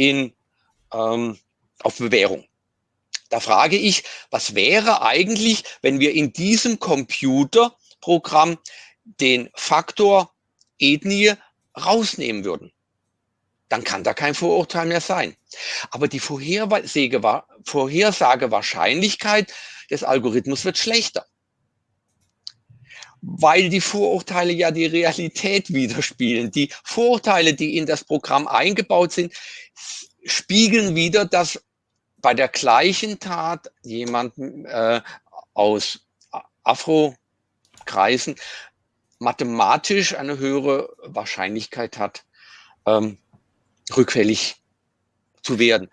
B: auf Bewährung. Da frage ich, was wäre eigentlich, wenn wir in diesem Computerprogramm den Faktor Ethnie rausnehmen würden? Dann kann da kein Vorurteil mehr sein. Aber die Vorhersagewahrscheinlichkeit des Algorithmus wird schlechter, weil die Vorurteile ja die Realität widerspiegeln. Die Vorurteile, die in das Programm eingebaut sind, spiegeln wieder, dass bei der gleichen Tat jemand aus Afro-Kreisen mathematisch eine höhere Wahrscheinlichkeit hat, rückfällig zu werden.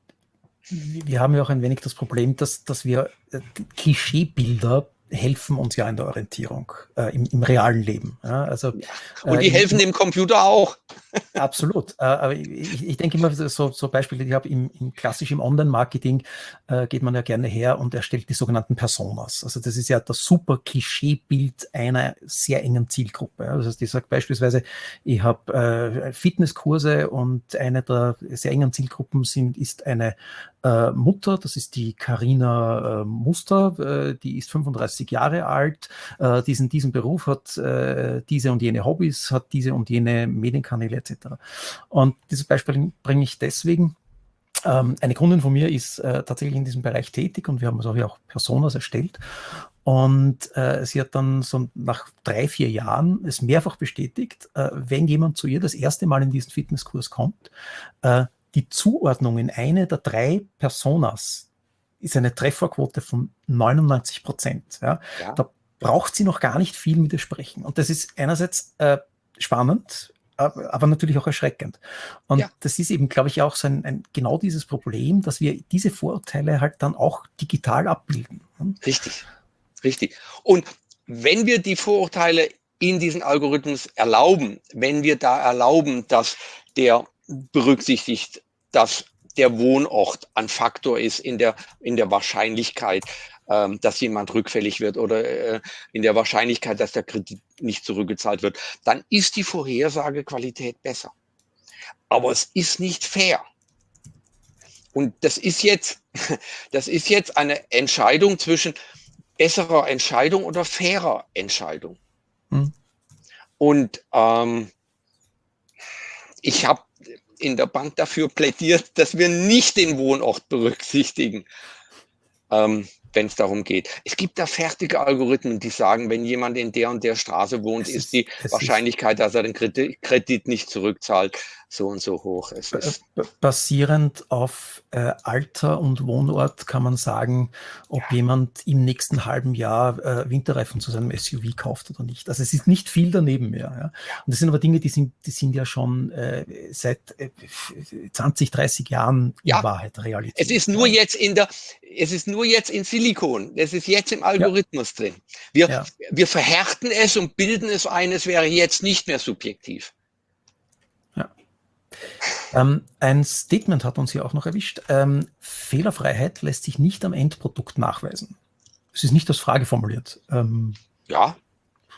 A: Wir haben ja auch ein wenig das Problem, dass wir Klischeebilder helfen uns ja in der Orientierung im realen Leben. Ja, also,
B: und die helfen dem Computer auch.
A: Absolut. Aber ich denke immer, so Beispiele, die ich habe klassisch im Online-Marketing, geht man ja gerne her und erstellt die sogenannten Personas. Also das ist ja das super Klischeebild einer sehr engen Zielgruppe. Also ich sage beispielsweise, ich habe Fitnesskurse und eine der sehr engen Zielgruppen ist eine Mutter, das ist die Carina Muster, die ist 35 Jahre alt, diesen Beruf, hat diese und jene Hobbys, hat diese und jene Medienkanäle etc. Und dieses Beispiel bringe ich deswegen. Eine Kundin von mir ist tatsächlich in diesem Bereich tätig und wir haben also auch Personas erstellt. Und sie hat dann so nach 3-4 Jahren es mehrfach bestätigt, wenn jemand zu ihr das erste Mal in diesen Fitnesskurs kommt, die Zuordnung in eine der 3 Personas ist eine Trefferquote von 99%. Ja?
B: Ja.
A: Da braucht sie noch gar nicht viel mit ihr sprechen. Und das ist einerseits spannend, aber natürlich auch erschreckend. Und ja, das ist eben, glaube ich, auch so genau dieses Problem, dass wir diese Vorurteile halt dann auch digital abbilden.
B: Richtig, richtig. Und wenn wir die Vorurteile in diesen Algorithmus erlauben, wenn wir da erlauben, dass der berücksichtigt, dass der Wohnort ein Faktor ist in der Wahrscheinlichkeit, dass jemand rückfällig wird oder in der Wahrscheinlichkeit, dass der Kredit nicht zurückgezahlt wird, dann ist die Vorhersagequalität besser. Aber es ist nicht fair. Und das ist jetzt eine Entscheidung zwischen besserer Entscheidung oder fairer Entscheidung. Und ich habe in der Bank dafür plädiert, dass wir nicht den Wohnort berücksichtigen, wenn es darum geht. Es gibt da fertige Algorithmen, die sagen, wenn jemand in der und der Straße wohnt, ist die Wahrscheinlichkeit, dass er den Kredit nicht zurückzahlt, so und so hoch. Es ist
A: basierend auf Alter und Wohnort kann man sagen, ob jemand im nächsten halben Jahr Winterreifen zu seinem SUV kauft oder nicht. Also es ist nicht viel daneben mehr. Ja? Und das sind aber Dinge, die sind ja schon seit 20, 30 Jahren in Wahrheit Realität.
B: Es ist nur jetzt in Silikon. Es ist jetzt im Algorithmus drin. Wir verhärten es und bilden es ein, es wäre jetzt nicht mehr subjektiv.
A: Ein Statement hat uns hier auch noch erwischt. Fehlerfreiheit lässt sich nicht am Endprodukt nachweisen. Es ist nicht als Frage formuliert.
B: Ja.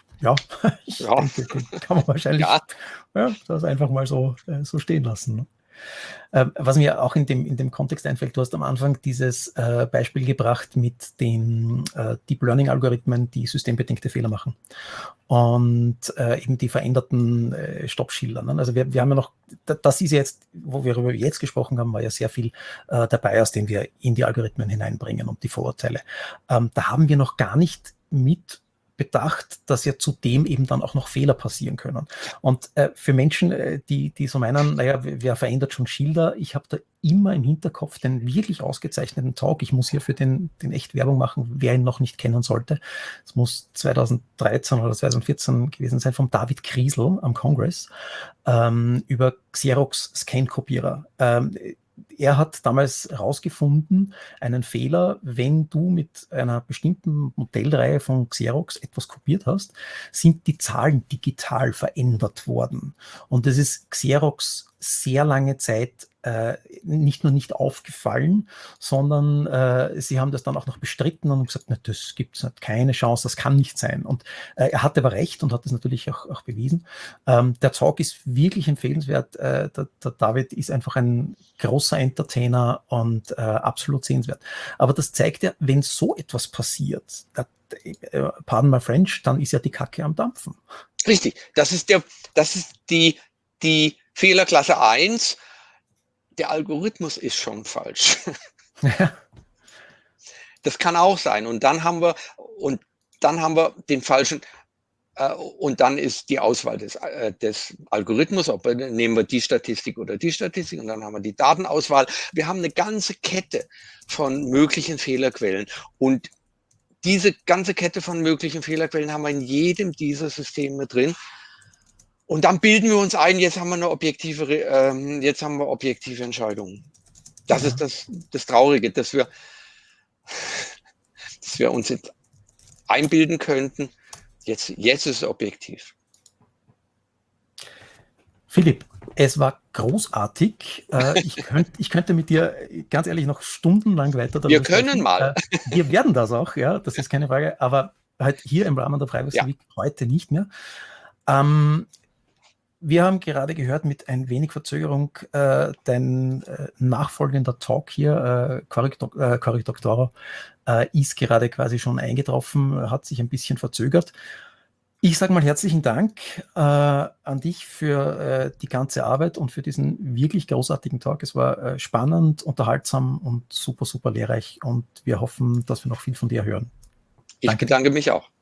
A: Ich denke, kann man wahrscheinlich das einfach mal so stehen lassen. Ne? Was mir auch in dem Kontext einfällt, du hast am Anfang dieses Beispiel gebracht mit den Deep Learning Algorithmen, die systembedingte Fehler machen und eben die veränderten Stoppschilder. Ne? Also wir haben ja noch, das ist ja jetzt, wo wir darüber jetzt gesprochen haben, war ja sehr viel der Bias, den wir in die Algorithmen hineinbringen und die Vorurteile. Da haben wir noch gar nicht mit bedacht, dass ja zudem eben dann auch noch Fehler passieren können. Und für Menschen, die so meinen, naja, wer verändert schon Schilder? Ich habe da immer im Hinterkopf den wirklich ausgezeichneten Talk. Ich muss hier für den echt Werbung machen, wer ihn noch nicht kennen sollte. Es muss 2013 oder 2014 gewesen sein, von David Kriesel am Kongress über Xerox Scan-Kopierer. Er hat damals herausgefunden, einen Fehler, wenn du mit einer bestimmten Modellreihe von Xerox etwas kopiert hast, sind die Zahlen digital verändert worden. Und das ist Xerox sehr lange Zeit nicht nur nicht aufgefallen, sondern sie haben das dann auch noch bestritten und gesagt, na, das gibt es keine Chance, das kann nicht sein. Und er hatte aber recht und hat das natürlich auch bewiesen. Der Talk ist wirklich empfehlenswert. Der David ist einfach ein großer Entertainer und absolut sehenswert. Aber das zeigt ja, wenn so etwas passiert, pardon my French, dann ist ja die Kacke am Dampfen.
B: Richtig, das ist die Fehlerklasse 1. Der Algorithmus ist schon falsch.
A: Ja.
B: Das kann auch sein. Und dann haben wir den falschen, und dann ist die Auswahl des Algorithmus, nehmen wir die Statistik oder die Statistik, und dann haben wir die Datenauswahl. Wir haben eine ganze Kette von möglichen Fehlerquellen. Und diese ganze Kette von möglichen Fehlerquellen haben wir in jedem dieser Systeme drin. Und dann bilden wir uns ein, jetzt haben wir objektive Entscheidungen. Das ist das Traurige, dass wir uns jetzt einbilden könnten, jetzt ist es objektiv.
A: Philipp, es war großartig. Ich könnte mit dir ganz ehrlich noch stundenlang weiter darüber sprechen.
B: Wir können mal.
A: Wir werden das auch, ja, das ist keine Frage, aber halt hier im Rahmen der Privacy Week heute nicht mehr. Wir haben gerade gehört, mit ein wenig Verzögerung, dein nachfolgender Talk hier, Cory Doctorow, ist gerade quasi schon eingetroffen, hat sich ein bisschen verzögert. Ich sage mal herzlichen Dank an dich für die ganze Arbeit und für diesen wirklich großartigen Talk. Es war spannend, unterhaltsam und super, super lehrreich und wir hoffen, dass wir noch viel von dir hören.
B: Ich bedanke mich auch.